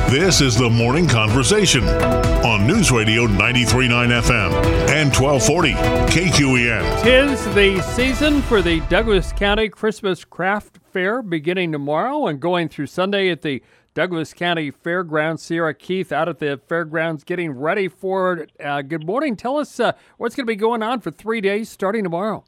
This is the Morning Conversation on News Radio 93.9 FM and 1240 KQEN. 'Tis the season for the Douglas County Christmas Craft Fair beginning tomorrow and going through Sunday at the Douglas County Fairgrounds. Sierra Keith out at the fairgrounds getting ready for it. Good morning. Tell us what's going to be going on for 3 days starting tomorrow.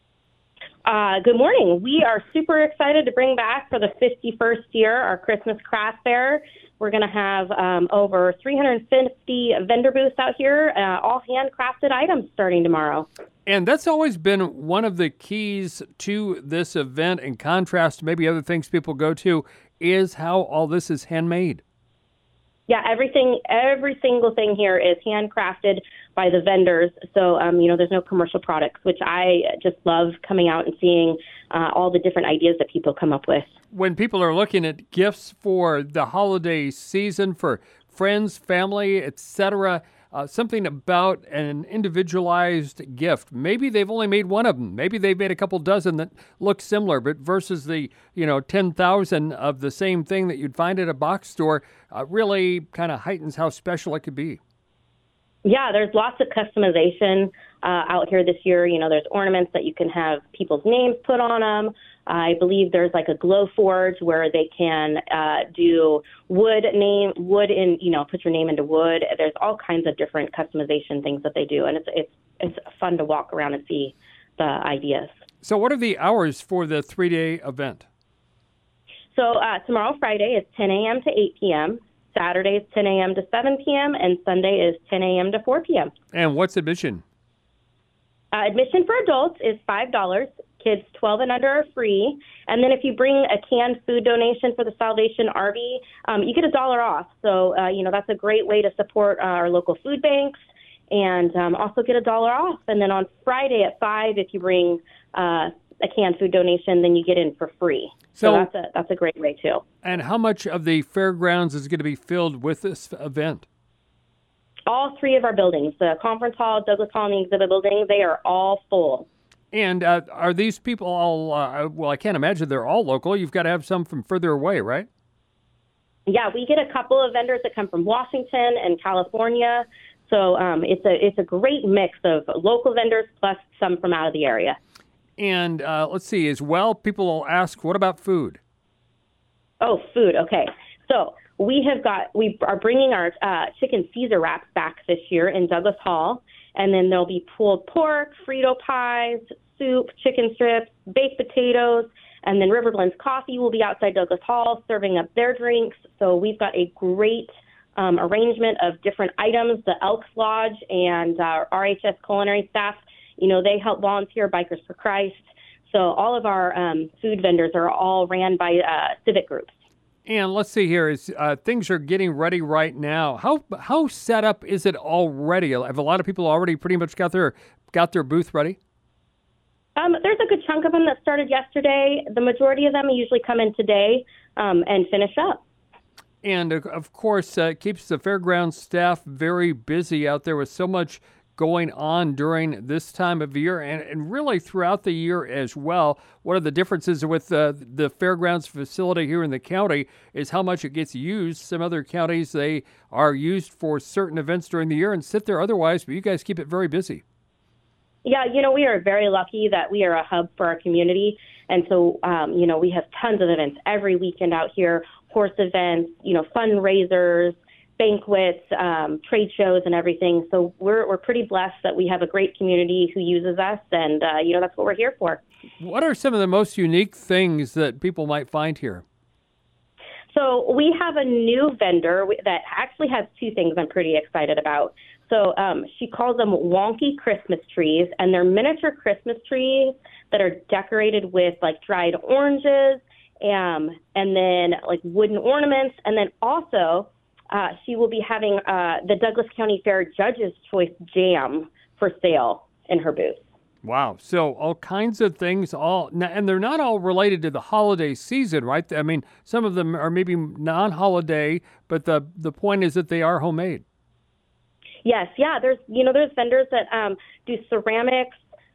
Good morning. We are super excited to bring back for the 51st year our Christmas Craft Fair. We're going to have over 350 vendor booths out here, all handcrafted items starting tomorrow. And that's always been one of the keys to this event, in contrast to maybe other things people go to, is how all this is handmade. Yeah, every single thing here is handcrafted by the vendors. So, there's no commercial products, which I just love coming out and seeing all the different ideas that people come up with. When people are looking at gifts for the holiday season, for friends, family, etc., something about an individualized gift. Maybe they've only made one of them. Maybe they've made a couple dozen that look similar, but versus the 10,000 of the same thing that you'd find at a box store, really kind of heightens how special it could be. Yeah, there's lots of customization out here this year. There's ornaments that you can have people's names put on them. I believe there's like a glow forge where they can do wood in, put your name into wood. There's all kinds of different customization things that they do, and it's fun to walk around and see the ideas. So what are the hours for the 3-day event? So tomorrow, Friday, is 10 a.m. to 8 p.m., Saturday is 10 a.m. to 7 p.m., and Sunday is 10 a.m. to 4 p.m. And what's admission? Admission for adults is $5. Kids 12 and under are free. And then if you bring a canned food donation for the Salvation Army, you get $1 off. So, that's a great way to support our local food banks and also get $1 off. And then on Friday at 5, if you bring a canned food donation, then you get in for free. So that's a great way, too. And how much of the fairgrounds is going to be filled with this event? All 3 of our buildings, the conference hall, Douglas Hall, and the exhibit building, they are all full. And are these people all, I can't imagine they're all local. You've got to have some from further away, right? Yeah, we get a couple of vendors that come from Washington and California. So it's a great mix of local vendors plus some from out of the area. And let's see, as well, people will ask, what about food? Oh, food. Okay. So we are bringing our chicken Caesar wraps back this year in Douglas Hall. And then there'll be pulled pork, Frito pies, soup, chicken strips, baked potatoes, and then Riverlands Coffee will be outside Douglas Hall serving up their drinks. So we've got a great arrangement of different items. The Elks Lodge and our RHS culinary staff, they help volunteer Bikers for Christ. So all of our food vendors are all ran by civic groups. And let's see here, things are getting ready right now. How set up is it already? Have a lot of people already pretty much got their booth ready? There's a good chunk of them that started yesterday. The majority of them usually come in today and finish up. And of course, it keeps the fairgrounds staff very busy out there with so much going on during this time of year and really throughout the year as well. One of the differences with the fairgrounds facility here in the county is how much it gets used. Some other counties, they are used for certain events during the year and sit there otherwise, but you guys keep it very busy. Yeah, we are very lucky that we are a hub for our community. And so, we have tons of events every weekend out here, horse events, fundraisers, banquets, trade shows, and everything. So we're pretty blessed that we have a great community who uses us, and that's what we're here for. What are some of the most unique things that people might find here? So we have a new vendor that actually has 2 things I'm pretty excited about. So she calls them wonky Christmas trees, and they're miniature Christmas trees that are decorated with like dried oranges and then like wooden ornaments, and then also she will be having the Douglas County Fair Judge's Choice Jam for sale in her booth. Wow. So all kinds of things, and they're not all related to the holiday season, right? I mean, some of them are maybe non-holiday, but the point is that they are homemade. Yes. Yeah. There's vendors that do ceramics,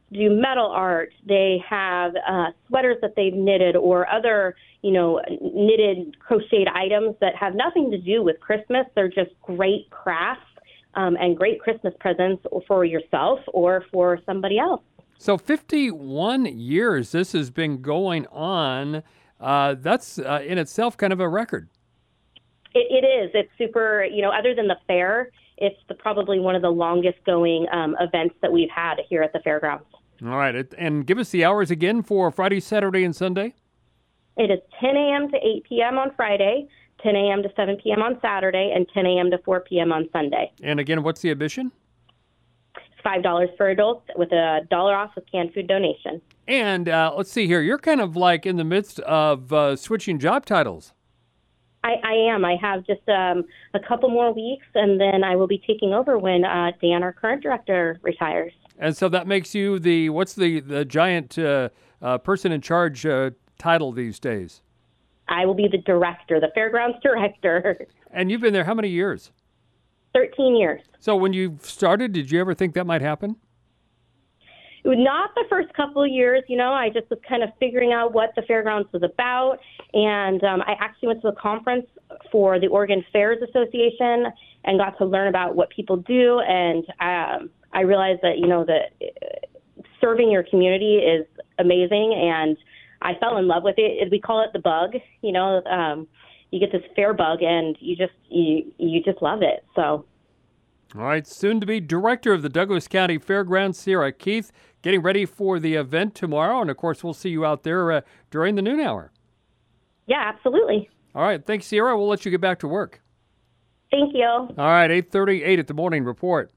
do metal art. They have sweaters that they've knitted or other, knitted, crocheted items that have nothing to do with Christmas. They're just great crafts and great Christmas presents for yourself or for somebody else. So 51 years this has been going on. That's in itself kind of a record. It is. It's super, other than the fair, it's probably one of the longest going events that we've had here at the fairgrounds. All right. And give us the hours again for Friday, Saturday, and Sunday. It is 10 a.m. to 8 p.m. on Friday, 10 a.m. to 7 p.m. on Saturday, and 10 a.m. to 4 p.m. on Sunday. And again, what's the admission? It's $5 for adults with $1 off with canned food donation. And let's see here. You're kind of like in the midst of switching job titles. I am. I have just a couple more weeks, and then I will be taking over when Dan, our current director, retires. And so that makes you what's the giant person in charge title these days? I will be the director, the fairgrounds director. And you've been there how many years? 13 years. So when you started, did you ever think that might happen? Not the first couple of years, I just was kind of figuring out what the fairgrounds was about. And I actually went to a conference for the Oregon Fairs Association and got to learn about what people do. And I realized that, that serving your community is amazing. And I fell in love with it. We call it the bug, you get this fair bug and you just love it. So. All right, soon to be director of the Douglas County Fairgrounds, Sierra Keith, getting ready for the event tomorrow. And of course, we'll see you out there during the noon hour. Yeah, absolutely. All right. Thanks, Sierra. We'll let you get back to work. Thank you. All right. 8:38 at the Morning Report.